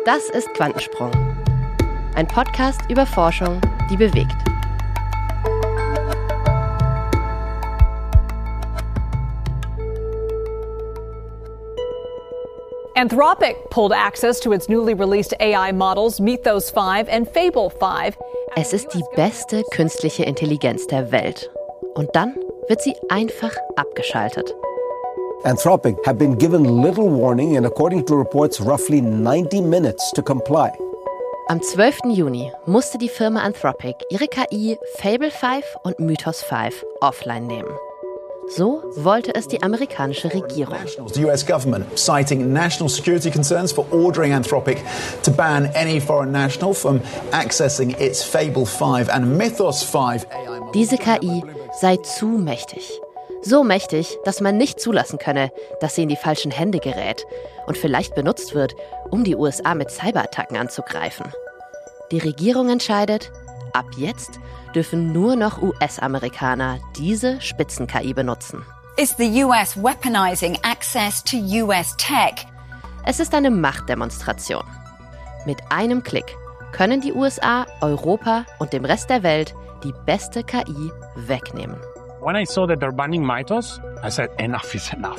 Das ist Quantensprung. Ein Podcast über Forschung, die bewegt. Anthropic pulled access to its newly released AI models, Mythos 5 and Fable 5. Es ist die beste künstliche Intelligenz der Welt. Und dann wird sie einfach abgeschaltet. Anthropic have been given little warning and according to reports roughly 90 minutes to comply. Am 12. Juni musste die Firma Anthropic ihre KI Fable 5 und Mythos 5 offline nehmen. So wollte es die amerikanische Regierung. The US government citing national security concerns for ordering Anthropic to ban any foreign national from accessing its Fable 5 and Mythos 5 AI models. Diese KI sei zu mächtig. So mächtig, dass man nicht zulassen könne, dass sie in die falschen Hände gerät und vielleicht benutzt wird, um die USA mit Cyberattacken anzugreifen. Die Regierung entscheidet, ab jetzt dürfen nur noch US-Amerikaner diese Spitzen-KI benutzen. Is the US weaponizing access to US tech? Es ist eine Machtdemonstration. Mit einem Klick können die USA, Europa und dem Rest der Welt die beste KI wegnehmen. When I saw that they're banning Mythos, I said, enough is enough.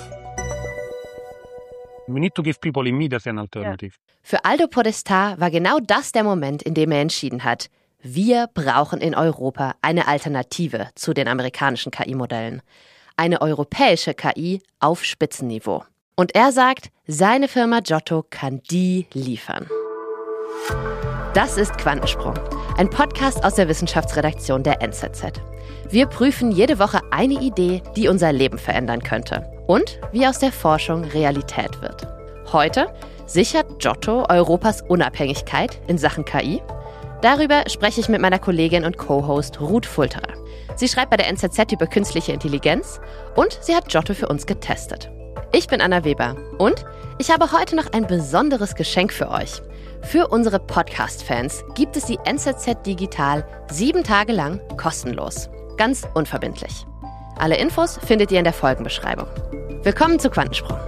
We need to give people immediately an alternative. Für Aldo Podestar war genau das der Moment, in dem er entschieden hat, wir brauchen in Europa eine Alternative zu den amerikanischen KI-Modellen. Eine europäische KI auf Spitzenniveau. Und er sagt, seine Firma Giotto kann die liefern. Das ist Quantensprung, ein Podcast aus der Wissenschaftsredaktion der NZZ. Wir prüfen jede Woche eine Idee, die unser Leben verändern könnte und wie aus der Forschung Realität wird. Heute sichert Giotto Europas Unabhängigkeit in Sachen KI? Darüber spreche ich mit meiner Kollegin und Co-Host Ruth Fulterer. Sie schreibt bei der NZZ über künstliche Intelligenz und sie hat Giotto für uns getestet. Ich bin Anna Weber und ich habe heute noch ein besonderes Geschenk für euch. Für unsere Podcast-Fans gibt es die NZZ Digital 7 Tage lang kostenlos. Ganz unverbindlich. Alle Infos findet ihr in der Folgenbeschreibung. Willkommen zu Quantensprung.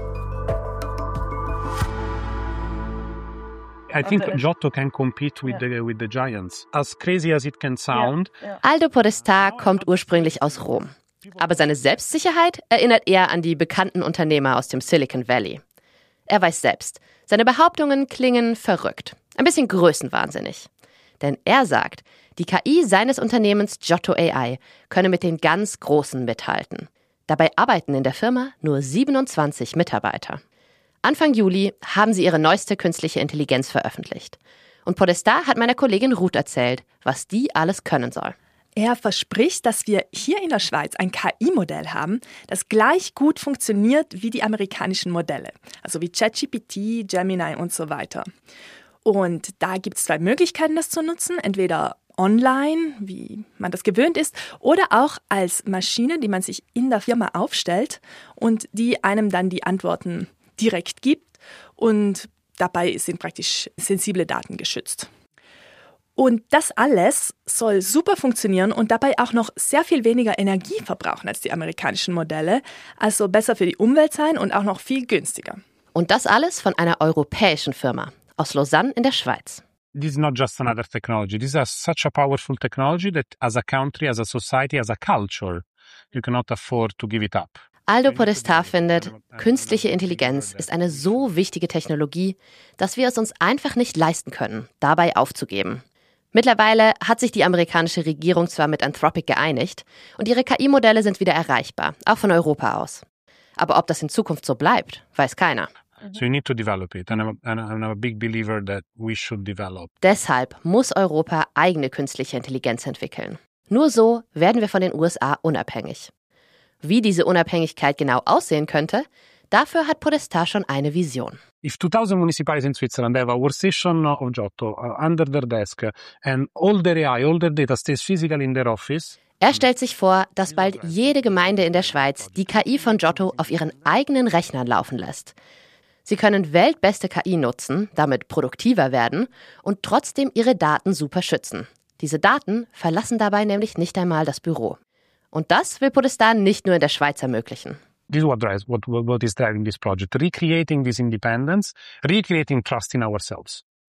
I think Giotto can compete with the giants. As crazy as it can sound. Aldo Podestar kommt ursprünglich aus Rom. Aber seine Selbstsicherheit erinnert eher an die bekannten Unternehmer aus dem Silicon Valley. Er weiß selbst, seine Behauptungen klingen verrückt, ein bisschen größenwahnsinnig. Denn er sagt, die KI seines Unternehmens Giotto AI könne mit den ganz Großen mithalten. Dabei arbeiten in der Firma nur 27 Mitarbeiter. Anfang Juli haben sie ihre neueste künstliche Intelligenz veröffentlicht. Und Podestar hat meiner Kollegin Ruth erzählt, was die alles können soll. Er verspricht, dass wir hier in der Schweiz ein KI-Modell haben, das gleich gut funktioniert wie die amerikanischen Modelle. Also wie ChatGPT, Gemini und so weiter. Und da gibt es 2 Möglichkeiten, das zu nutzen. Entweder online, wie man das gewöhnt ist, oder auch als Maschine, die man sich in der Firma aufstellt und die einem dann die Antworten direkt gibt. Und dabei sind praktisch sensible Daten geschützt. Und das alles soll super funktionieren und dabei auch noch sehr viel weniger Energie verbrauchen als die amerikanischen Modelle. Also besser für die Umwelt sein und auch noch viel günstiger. Und das alles von einer europäischen Firma aus Lausanne in der Schweiz. This is not just another technology. This is such a powerful technology that as a country, as a society, as a culture, you cannot afford to give it up. Aldo Podestar findet, künstliche Intelligenz ist eine so wichtige Technologie, dass wir es uns einfach nicht leisten können, dabei aufzugeben. Mittlerweile hat sich die amerikanische Regierung zwar mit Anthropic geeinigt und ihre KI-Modelle sind wieder erreichbar, auch von Europa aus. Aber ob das in Zukunft so bleibt, weiß keiner. So you need to develop it, and I'm a big believer that we should develop. Deshalb muss Europa eigene künstliche Intelligenz entwickeln. Nur so werden wir von den USA unabhängig. Wie diese Unabhängigkeit genau aussehen könnte, dafür hat Podestar schon eine Vision. If 2000 municipalities in Switzerland have a workstation of Giotto under their desk and all their AI, all their data stays physically in their office. Er stellt sich vor, dass bald jede Gemeinde in der Schweiz die KI von Giotto auf ihren eigenen Rechnern laufen lässt. Sie können weltbeste KI nutzen, damit produktiver werden und trotzdem ihre Daten super schützen. Diese Daten verlassen dabei nämlich nicht einmal das Büro. Und das will Podestar nicht nur in der Schweiz ermöglichen. This is what is driving this project. Recreating this independence, recreating trust in ourselves.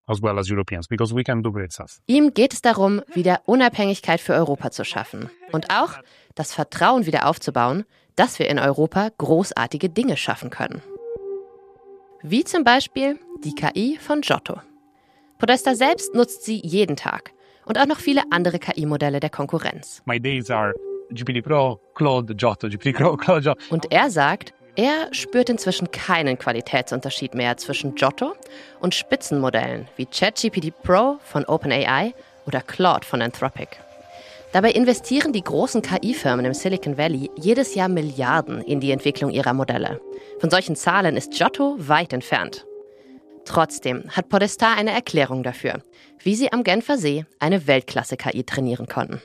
as well as Europeans, because we can do great stuff. Ihm geht es darum, wieder Unabhängigkeit für Europa zu schaffen und auch das Vertrauen wieder aufzubauen, dass wir in Europa großartige Dinge schaffen können. Wie zum Beispiel die KI von Giotto. Podesta selbst nutzt sie jeden Tag und auch noch viele andere KI-Modelle der Konkurrenz. My days are GPT Pro, Claude, Giotto, GPT Pro, Claude, Giotto. Und er sagt, er spürt inzwischen keinen Qualitätsunterschied mehr zwischen Giotto und Spitzenmodellen wie ChatGPT Pro von OpenAI oder Claude von Anthropic. Dabei investieren die großen KI-Firmen im Silicon Valley jedes Jahr Milliarden in die Entwicklung ihrer Modelle. Von solchen Zahlen ist Giotto weit entfernt. Trotzdem hat Podesta eine Erklärung dafür, wie sie am Genfer See eine Weltklasse-KI trainieren konnten.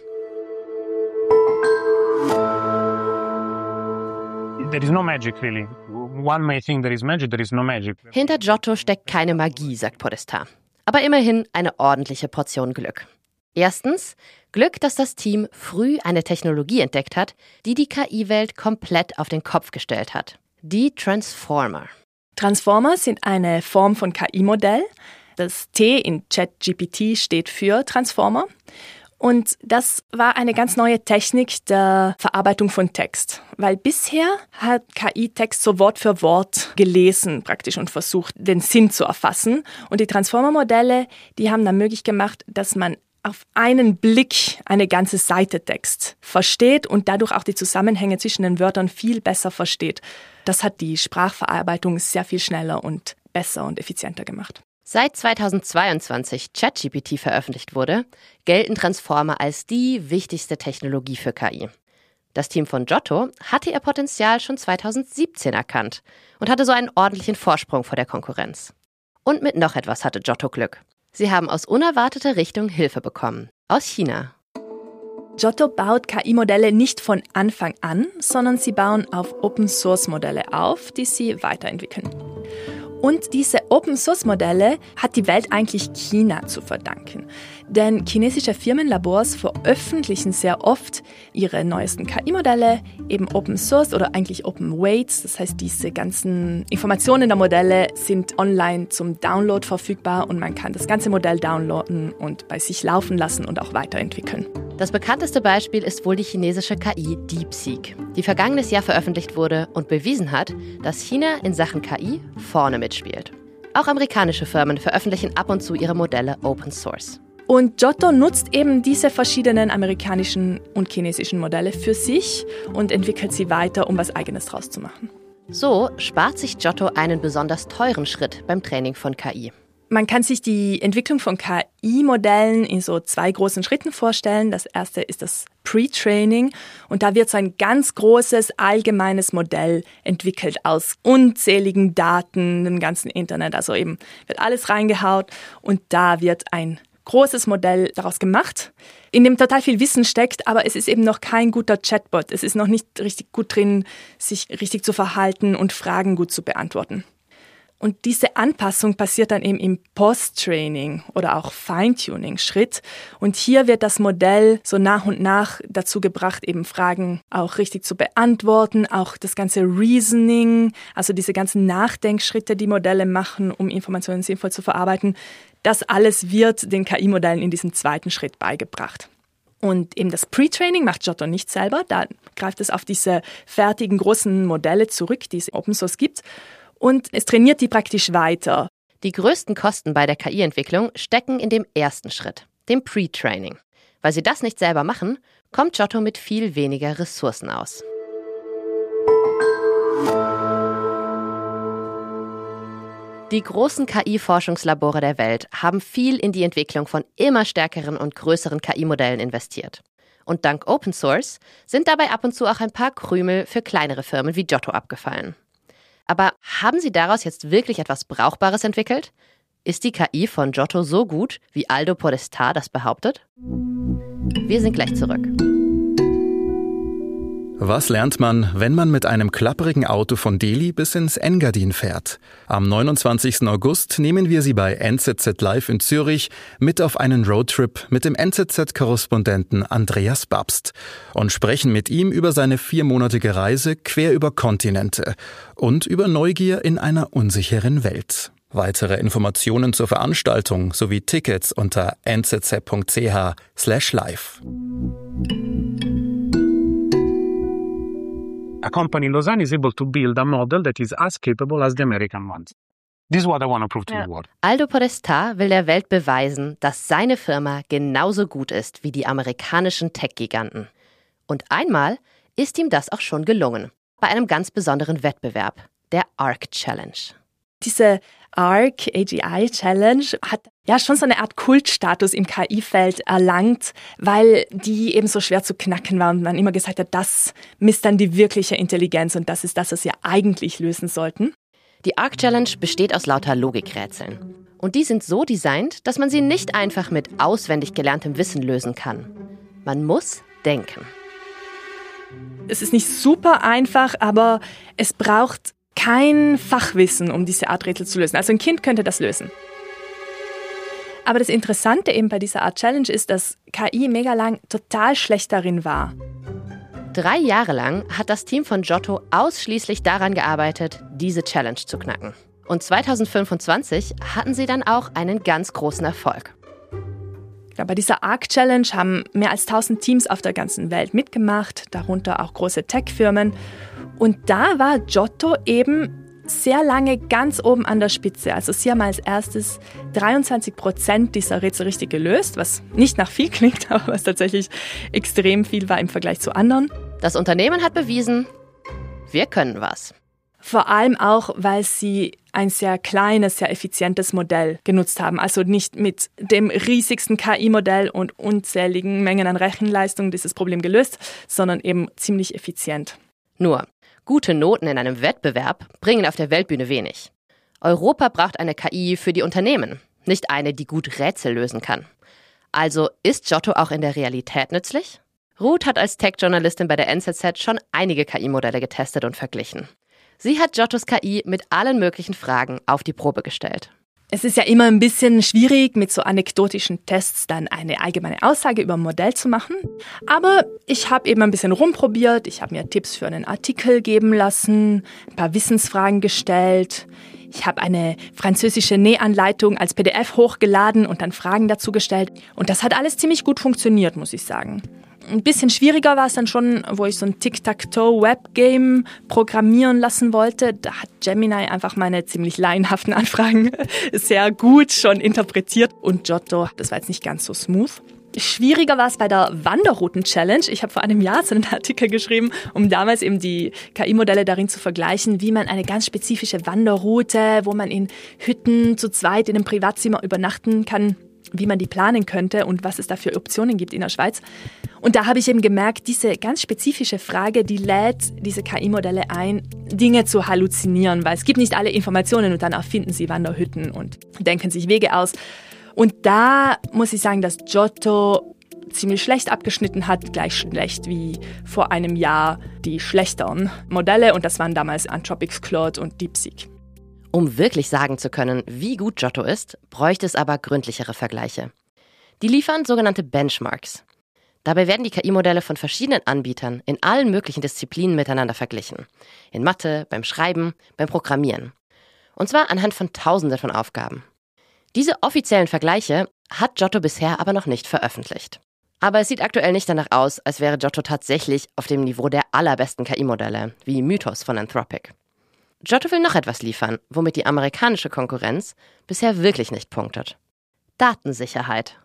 There is no magic, really. One may think there is magic, there is no magic. Hinter Giotto steckt keine Magie, sagt Podesta. Aber immerhin eine ordentliche Portion Glück. Erstens, Glück, dass das Team früh eine Technologie entdeckt hat, die die KI-Welt komplett auf den Kopf gestellt hat. Die Transformer. Transformer sind eine Form von KI-Modell. Das T in ChatGPT steht für Transformer. Und das war eine ganz neue Technik der Verarbeitung von Text. Weil bisher hat KI Text so Wort für Wort gelesen praktisch und versucht, den Sinn zu erfassen. Und die Transformer-Modelle, die haben dann möglich gemacht, dass man auf einen Blick eine ganze Seite Text versteht und dadurch auch die Zusammenhänge zwischen den Wörtern viel besser versteht. Das hat die Sprachverarbeitung sehr viel schneller und besser und effizienter gemacht. Seit 2022 ChatGPT veröffentlicht wurde, gelten Transformer als die wichtigste Technologie für KI. Das Team von Giotto hatte ihr Potenzial schon 2017 erkannt und hatte so einen ordentlichen Vorsprung vor der Konkurrenz. Und mit noch etwas hatte Giotto Glück. Sie haben aus unerwarteter Richtung Hilfe bekommen. Aus China. Giotto baut KI-Modelle nicht von Anfang an, sondern sie bauen auf Open-Source-Modelle auf, die sie weiterentwickeln. Und diese Open-Source-Modelle hat die Welt eigentlich China zu verdanken. Denn chinesische Firmenlabors veröffentlichen sehr oft ihre neuesten KI-Modelle, eben Open-Source oder eigentlich Open-Weights. Das heißt, diese ganzen Informationen der Modelle sind online zum Download verfügbar und man kann das ganze Modell downloaden und bei sich laufen lassen und auch weiterentwickeln. Das bekannteste Beispiel ist wohl die chinesische KI DeepSeek, die vergangenes Jahr veröffentlicht wurde und bewiesen hat, dass China in Sachen KI vorne mitspielt. Auch amerikanische Firmen veröffentlichen ab und zu ihre Modelle Open Source. Und Giotto nutzt eben diese verschiedenen amerikanischen und chinesischen Modelle für sich und entwickelt sie weiter, um was Eigenes draus zu machen. So spart sich Giotto einen besonders teuren Schritt beim Training von KI. Man kann sich die Entwicklung von KI-Modellen in so 2 großen Schritten vorstellen. Das erste ist das Pre-Training und da wird so ein ganz großes allgemeines Modell entwickelt aus unzähligen Daten im ganzen Internet. Also eben wird alles reingehaut und da wird ein großes Modell daraus gemacht, in dem total viel Wissen steckt, aber es ist eben noch kein guter Chatbot. Es ist noch nicht richtig gut drin, sich richtig zu verhalten und Fragen gut zu beantworten. Und diese Anpassung passiert dann eben im Post-Training oder auch Feintuning-Schritt. Und hier wird das Modell so nach und nach dazu gebracht, eben Fragen auch richtig zu beantworten, auch das ganze Reasoning, also diese ganzen Nachdenkschritte, die Modelle machen, um Informationen sinnvoll zu verarbeiten. Das alles wird den KI-Modellen in diesem 2. Schritt beigebracht. Und eben das Pre-Training macht Giotto nicht selber. Da greift es auf diese fertigen großen Modelle zurück, die es Open Source gibt. Und es trainiert die praktisch weiter. Die größten Kosten bei der KI-Entwicklung stecken in dem 1. Schritt, dem Pre-Training. Weil sie das nicht selber machen, kommt Giotto mit viel weniger Ressourcen aus. Die großen KI-Forschungslabore der Welt haben viel in die Entwicklung von immer stärkeren und größeren KI-Modellen investiert. Und dank Open Source sind dabei ab und zu auch ein paar Krümel für kleinere Firmen wie Giotto abgefallen. Aber haben sie daraus jetzt wirklich etwas Brauchbares entwickelt? Ist die KI von Giotto so gut, wie Aldo Podesta das behauptet? Wir sind gleich zurück. Was lernt man, wenn man mit einem klapprigen Auto von Delhi bis ins Engadin fährt? Am 29. August nehmen wir Sie bei NZZ Live in Zürich mit auf einen Roadtrip mit dem NZZ-Korrespondenten Andreas Babst und sprechen mit ihm über seine 4-monatige Reise quer über Kontinente und über Neugier in einer unsicheren Welt. Weitere Informationen zur Veranstaltung sowie Tickets unter nzz.ch/live. A company in Lausanne is able to build a model that is as capable as the American ones. This is what I want to prove to the world. Aldo Podesta will der Welt beweisen, dass seine Firma genauso gut ist wie die amerikanischen Tech-Giganten. Und einmal ist ihm das auch schon gelungen. Bei einem ganz besonderen Wettbewerb, der ARC Challenge. Diese ARC, AGI Challenge, hat ja schon so eine Art Kultstatus im KI-Feld erlangt, weil die eben so schwer zu knacken war und man immer gesagt hat, das misst dann die wirkliche Intelligenz und das ist das, was wir eigentlich lösen sollten. Die ARC Challenge besteht aus lauter Logikrätseln. Und die sind so designt, dass man sie nicht einfach mit auswendig gelerntem Wissen lösen kann. Man muss denken. Es ist nicht super einfach, aber es braucht kein Fachwissen, um diese Art Rätsel zu lösen. Also ein Kind könnte das lösen. Aber das Interessante eben bei dieser Art Challenge ist, dass KI mega lang total schlecht darin war. 3 Jahre lang hat das Team von Giotto ausschließlich daran gearbeitet, diese Challenge zu knacken. Und 2025 hatten sie dann auch einen ganz großen Erfolg. Ja, bei dieser ARC Challenge haben mehr als 1000 Teams auf der ganzen Welt mitgemacht, darunter auch große Tech-Firmen. Und da war Giotto eben sehr lange ganz oben an der Spitze. Also sie haben als erstes 23% dieser Rätsel richtig gelöst, was nicht nach viel klingt, aber was tatsächlich extrem viel war im Vergleich zu anderen. Das Unternehmen hat bewiesen, wir können was. Vor allem auch, weil sie ein sehr kleines, sehr effizientes Modell genutzt haben. Also nicht mit dem riesigsten KI-Modell und unzähligen Mengen an Rechenleistung dieses Problem gelöst, sondern eben ziemlich effizient. Nur, gute Noten in einem Wettbewerb bringen auf der Weltbühne wenig. Europa braucht eine KI für die Unternehmen, nicht eine, die gut Rätsel lösen kann. Also ist Giotto auch in der Realität nützlich? Ruth hat als Tech-Journalistin bei der NZZ schon einige KI-Modelle getestet und verglichen. Sie hat Giottos KI mit allen möglichen Fragen auf die Probe gestellt. Es ist ja immer ein bisschen schwierig, mit so anekdotischen Tests dann eine allgemeine Aussage über ein Modell zu machen. Aber ich habe eben ein bisschen rumprobiert, ich habe mir Tipps für einen Artikel geben lassen, ein paar Wissensfragen gestellt. Ich habe eine französische Nähanleitung als PDF hochgeladen und dann Fragen dazu gestellt. Und das hat alles ziemlich gut funktioniert, muss ich sagen. Ein bisschen schwieriger war es dann schon, wo ich so ein Tic-Tac-Toe-Web-Game programmieren lassen wollte. Da hat Gemini einfach meine ziemlich laienhaften Anfragen sehr gut schon interpretiert. Und Giotto, das war jetzt nicht ganz so smooth. Schwieriger war es bei der Wanderrouten-Challenge. Ich habe vor einem Jahr so einen Artikel geschrieben, um damals eben die KI-Modelle darin zu vergleichen, wie man eine ganz spezifische Wanderroute, wo man in Hütten zu zweit in einem Privatzimmer übernachten kann, wie man die planen könnte und was es da für Optionen gibt in der Schweiz. Und da habe ich eben gemerkt, diese ganz spezifische Frage, die lädt diese KI-Modelle ein, Dinge zu halluzinieren, weil es gibt nicht alle Informationen und dann erfinden sie Wanderhütten und denken sich Wege aus. Und da muss ich sagen, dass Giotto ziemlich schlecht abgeschnitten hat, gleich schlecht wie vor einem Jahr die schlechteren Modelle. Und das waren damals Anthropic's Claude und DeepSeek. Um wirklich sagen zu können, wie gut Giotto ist, bräuchte es aber gründlichere Vergleiche. Die liefern sogenannte Benchmarks. Dabei werden die KI-Modelle von verschiedenen Anbietern in allen möglichen Disziplinen miteinander verglichen. In Mathe, beim Schreiben, beim Programmieren. Und zwar anhand von Tausenden von Aufgaben. Diese offiziellen Vergleiche hat Giotto bisher aber noch nicht veröffentlicht. Aber es sieht aktuell nicht danach aus, als wäre Giotto tatsächlich auf dem Niveau der allerbesten KI-Modelle, wie Mythos von Anthropic. Giotto will noch etwas liefern, womit die amerikanische Konkurrenz bisher wirklich nicht punktet. Datensicherheit.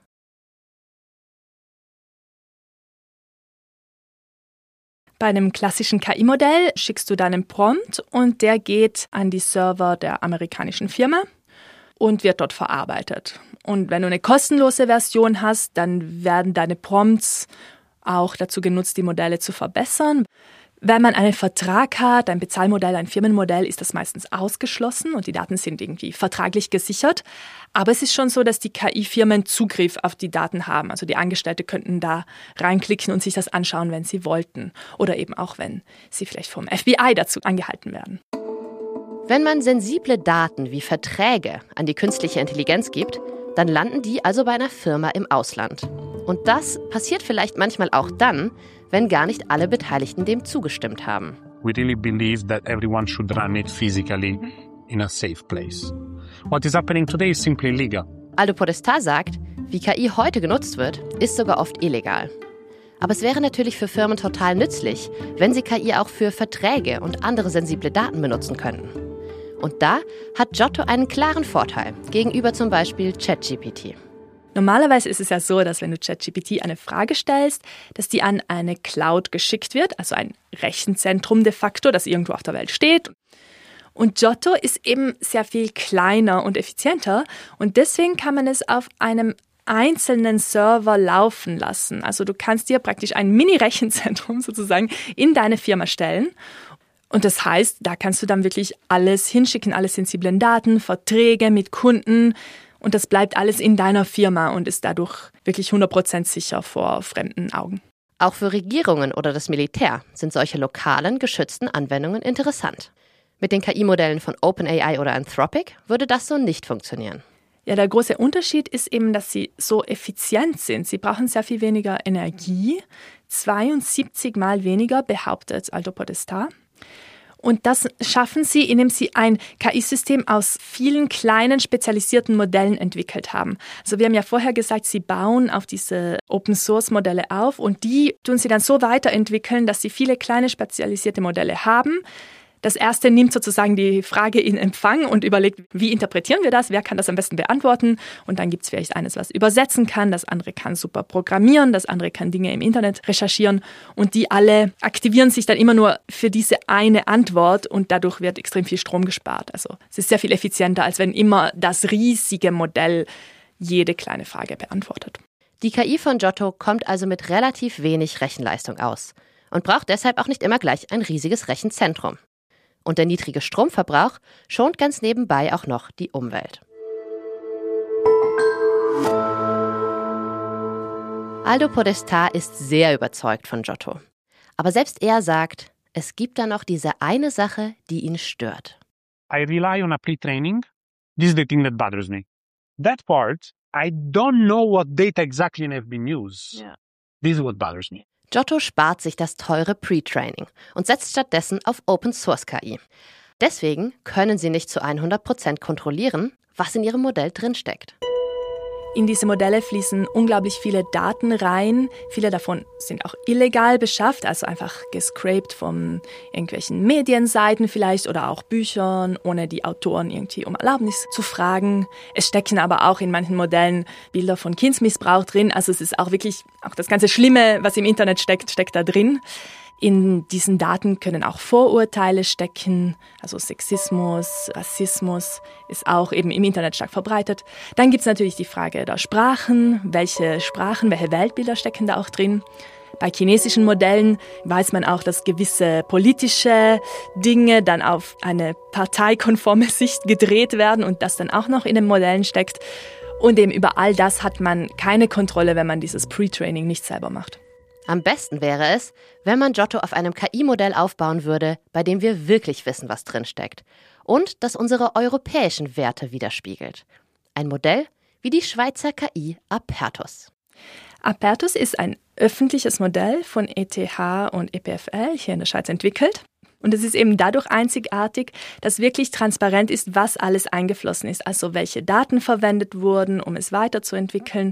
Bei einem klassischen KI-Modell schickst du deinen Prompt und der geht an die Server der amerikanischen Firma und wird dort verarbeitet. Und wenn du eine kostenlose Version hast, dann werden deine Prompts auch dazu genutzt, die Modelle zu verbessern. Wenn man einen Vertrag hat, ein Bezahlmodell, ein Firmenmodell, ist das meistens ausgeschlossen und die Daten sind irgendwie vertraglich gesichert. Aber es ist schon so, dass die KI-Firmen Zugriff auf die Daten haben. Also die Angestellte könnten da reinklicken und sich das anschauen, wenn sie wollten. Oder eben auch, wenn sie vielleicht vom FBI dazu angehalten werden. Wenn man sensible Daten wie Verträge an die künstliche Intelligenz gibt, dann landen die also bei einer Firma im Ausland. Und das passiert vielleicht manchmal auch dann, wenn gar nicht alle Beteiligten dem zugestimmt haben. We really believe that everyone should run it physically in a safe place. What is happening today is simply illegal. Aldo Podesta sagt, wie KI heute genutzt wird, ist sogar oft illegal. Aber es wäre natürlich für Firmen total nützlich, wenn sie KI auch für Verträge und andere sensible Daten benutzen könnten. Und da hat Giotto einen klaren Vorteil gegenüber zum Beispiel ChatGPT. Normalerweise ist es ja so, dass wenn du ChatGPT eine Frage stellst, dass die an eine Cloud geschickt wird, also ein Rechenzentrum de facto, das irgendwo auf der Welt steht. Und Giotto ist eben sehr viel kleiner und effizienter und deswegen kann man es auf einem einzelnen Server laufen lassen. Also du kannst dir praktisch ein Mini-Rechenzentrum sozusagen in deine Firma stellen. Und das heißt, da kannst du dann wirklich alles hinschicken, alle sensiblen Daten, Verträge mit Kunden. Und das bleibt alles in deiner Firma und ist dadurch wirklich 100% sicher vor fremden Augen. Auch für Regierungen oder das Militär sind solche lokalen, geschützten Anwendungen interessant. Mit den KI-Modellen von OpenAI oder Anthropic würde das so nicht funktionieren. Ja, der große Unterschied ist eben, dass sie so effizient sind. Sie brauchen sehr viel weniger Energie, 72 Mal weniger, behauptet Aldo Podesta. Und das schaffen sie, indem sie ein KI-System aus vielen kleinen, spezialisierten Modellen entwickelt haben. Also wir haben ja vorher gesagt, sie bauen auf diese Open-Source-Modelle auf und die tun sie dann so weiterentwickeln, dass sie viele kleine, spezialisierte Modelle haben. Das erste nimmt sozusagen die Frage in Empfang und überlegt, wie interpretieren wir das, wer kann das am besten beantworten. Und dann gibt es vielleicht eines, was übersetzen kann, das andere kann super programmieren, das andere kann Dinge im Internet recherchieren. Und die alle aktivieren sich dann immer nur für diese eine Antwort und dadurch wird extrem viel Strom gespart. Also es ist sehr viel effizienter, als wenn immer das riesige Modell jede kleine Frage beantwortet. Die KI von Giotto kommt also mit relativ wenig Rechenleistung aus und braucht deshalb auch nicht immer gleich ein riesiges Rechenzentrum. Und der niedrige Stromverbrauch schont ganz nebenbei auch noch die Umwelt. Aldo Podesta ist sehr überzeugt von Giotto. Aber selbst er sagt, es gibt da noch diese eine Sache, die ihn stört. I rely on a pre-training. This is the thing that bothers me. That part, I don't know what data exactly have been used. Yeah. This is what bothers me. Giotto spart sich das teure Pre-Training und setzt stattdessen auf Open-Source-KI. Deswegen können sie nicht zu 100% kontrollieren, was in ihrem Modell drinsteckt. In diese Modelle fließen unglaublich viele Daten rein. Viele davon sind auch illegal beschafft, also einfach gescraped von irgendwelchen Medienseiten vielleicht oder auch Büchern, ohne die Autoren irgendwie um Erlaubnis zu fragen. Es stecken aber auch in manchen Modellen Bilder von Kindsmissbrauch drin. Also es ist auch wirklich, auch das ganze Schlimme, was im Internet steckt da drin. In diesen Daten können auch Vorurteile stecken, also Sexismus, Rassismus ist auch eben im Internet stark verbreitet. Dann gibt es natürlich die Frage der Sprachen, welche Weltbilder stecken da auch drin. Bei chinesischen Modellen weiß man auch, dass gewisse politische Dinge dann auf eine parteikonforme Sicht gedreht werden und das dann auch noch in den Modellen steckt. Und eben über all das hat man keine Kontrolle, wenn man dieses Pre-Training nicht selber macht. Am besten wäre es, wenn man Giotto auf einem KI-Modell aufbauen würde, bei dem wir wirklich wissen, was drinsteckt und das unsere europäischen Werte widerspiegelt. Ein Modell wie die Schweizer KI Apertus. Apertus ist ein öffentliches Modell von ETH und EPFL hier in der Schweiz entwickelt. Und es ist eben dadurch einzigartig, dass wirklich transparent ist, was alles eingeflossen ist, also welche Daten verwendet wurden, um es weiterzuentwickeln.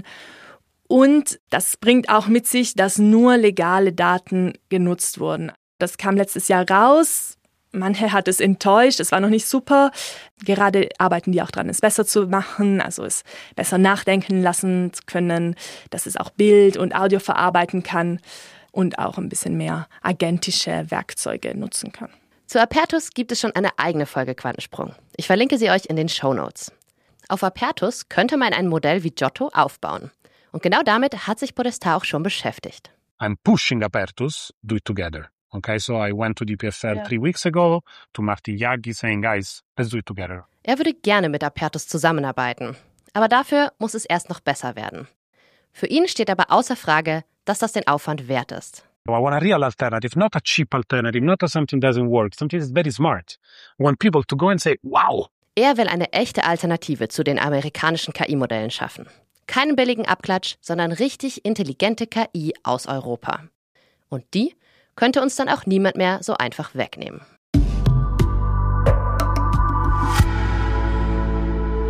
Und das bringt auch mit sich, dass nur legale Daten genutzt wurden. Das kam letztes Jahr raus. Manche hat es enttäuscht, es war noch nicht super. Gerade arbeiten die auch dran, es besser zu machen, also es besser nachdenken lassen zu können, dass es auch Bild und Audio verarbeiten kann und auch ein bisschen mehr agentische Werkzeuge nutzen kann. Zu Apertus gibt es schon eine eigene Folge Quantensprung. Ich verlinke sie euch in den Shownotes. Auf Apertus könnte man ein Modell wie Giotto aufbauen. Und genau damit hat sich Podesta auch schon beschäftigt. I'm pushing Apertus, do it together. Okay, so I went to the EPFL 3 weeks ago to Marty Yagi saying, guys, let's do it together. Er würde gerne mit Apertus zusammenarbeiten. Aber dafür muss es erst noch besser werden. Für ihn steht aber außer Frage, dass das den Aufwand wert ist. I want a real alternative, not a cheap alternative, not a something that doesn't work, something that's very smart. I want people to go and say, wow. Er will eine echte Alternative zu den amerikanischen KI-Modellen schaffen. Keinen billigen Abklatsch, sondern richtig intelligente KI aus Europa. Und die könnte uns dann auch niemand mehr so einfach wegnehmen.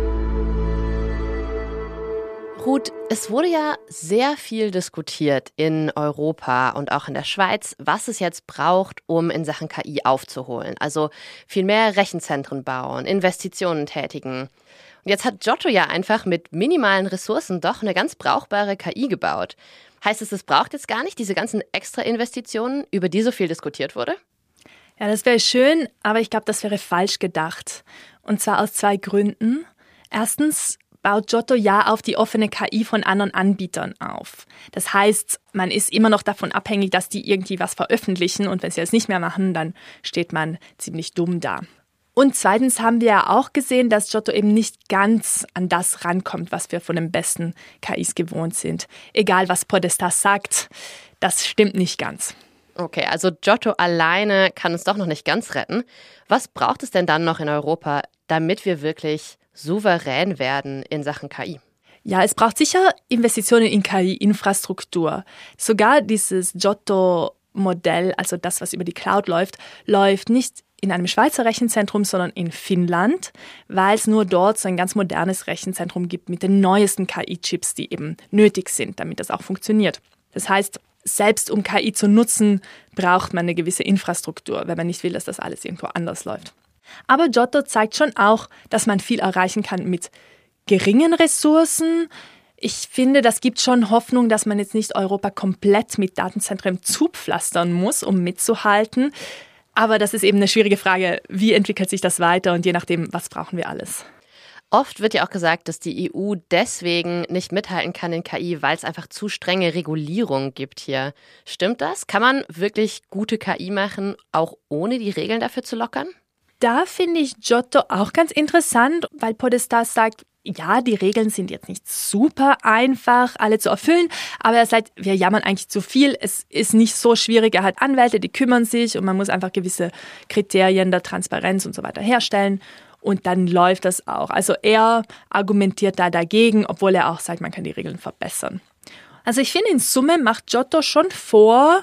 Ruth, es wurde ja sehr viel diskutiert in Europa und auch in der Schweiz, was es jetzt braucht, um in Sachen KI aufzuholen. Also viel mehr Rechenzentren bauen, Investitionen tätigen. Und jetzt hat Giotto ja einfach mit minimalen Ressourcen doch eine ganz brauchbare KI gebaut. Heißt es braucht jetzt gar nicht diese ganzen Extra-Investitionen, über die so viel diskutiert wurde? Ja, das wäre schön, aber ich glaube, das wäre falsch gedacht. Und zwar aus 2 Gründen. Erstens baut Giotto ja auf die offene KI von anderen Anbietern auf. Das heißt, man ist immer noch davon abhängig, dass die irgendwie was veröffentlichen und wenn sie das nicht mehr machen, dann steht man ziemlich dumm da. Und zweitens haben wir ja auch gesehen, dass Giotto eben nicht ganz an das rankommt, was wir von den besten KIs gewohnt sind. Egal, was Podestà sagt, das stimmt nicht ganz. Okay, also Giotto alleine kann uns doch noch nicht ganz retten. Was braucht es denn dann noch in Europa, damit wir wirklich souverän werden in Sachen KI? Ja, es braucht sicher Investitionen in KI-Infrastruktur. Sogar dieses Giotto-Modell, also das, was über die Cloud läuft nicht in einem Schweizer Rechenzentrum, sondern in Finnland, weil es nur dort so ein ganz modernes Rechenzentrum gibt mit den neuesten KI-Chips, die eben nötig sind, damit das auch funktioniert. Das heißt, selbst um KI zu nutzen, braucht man eine gewisse Infrastruktur, wenn man nicht will, dass das alles irgendwo anders läuft. Aber Giotto zeigt schon auch, dass man viel erreichen kann mit geringen Ressourcen. Ich finde, das gibt schon Hoffnung, dass man jetzt nicht Europa komplett mit Datenzentren zupflastern muss, um mitzuhalten. Aber das ist eben eine schwierige Frage, wie entwickelt sich das weiter und je nachdem, was brauchen wir alles. Oft wird ja auch gesagt, dass die EU deswegen nicht mithalten kann in KI, weil es einfach zu strenge Regulierungen gibt hier. Stimmt das? Kann man wirklich gute KI machen, auch ohne die Regeln dafür zu lockern? Da finde ich Giotto auch ganz interessant, weil Podestà sagt, ja, die Regeln sind jetzt nicht super einfach, alle zu erfüllen, aber er sagt, wir jammern eigentlich zu viel, es ist nicht so schwierig, er hat Anwälte, die kümmern sich und man muss einfach gewisse Kriterien der Transparenz und so weiter herstellen und dann läuft das auch. Also er argumentiert da dagegen, obwohl er auch sagt, man kann die Regeln verbessern. Also ich finde, in Summe macht Giotto schon vor,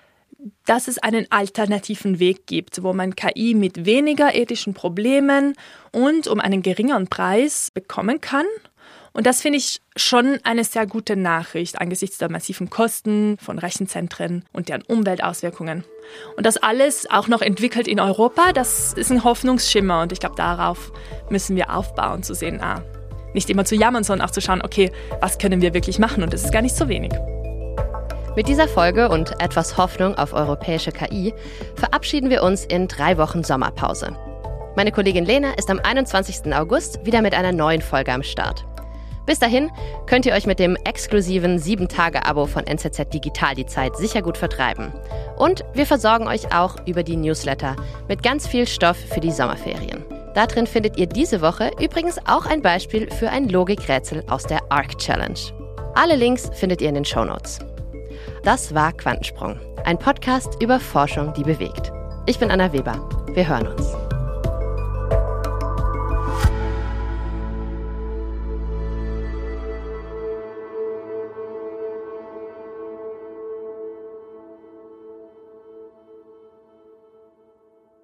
dass es einen alternativen Weg gibt, wo man KI mit weniger ethischen Problemen und um einen geringeren Preis bekommen kann. Und das finde ich schon eine sehr gute Nachricht angesichts der massiven Kosten von Rechenzentren und deren Umweltauswirkungen. Und das alles auch noch entwickelt in Europa, das ist ein Hoffnungsschimmer und ich glaube, darauf müssen wir aufbauen, zu sehen, nicht immer zu jammern, sondern auch zu schauen, okay, was können wir wirklich machen und das ist gar nicht so wenig. Mit dieser Folge und etwas Hoffnung auf europäische KI verabschieden wir uns in 3 Wochen Sommerpause. Meine Kollegin Lena ist am 21. August wieder mit einer neuen Folge am Start. Bis dahin könnt ihr euch mit dem exklusiven 7-Tage-Abo von NZZ Digital die Zeit sicher gut vertreiben. Und wir versorgen euch auch über die Newsletter mit ganz viel Stoff für die Sommerferien. Darin findet ihr diese Woche übrigens auch ein Beispiel für ein Logikrätsel aus der ARC Challenge. Alle Links findet ihr in den Shownotes. Das war Quantensprung, ein Podcast über Forschung, die bewegt. Ich bin Anna Weber. Wir hören uns.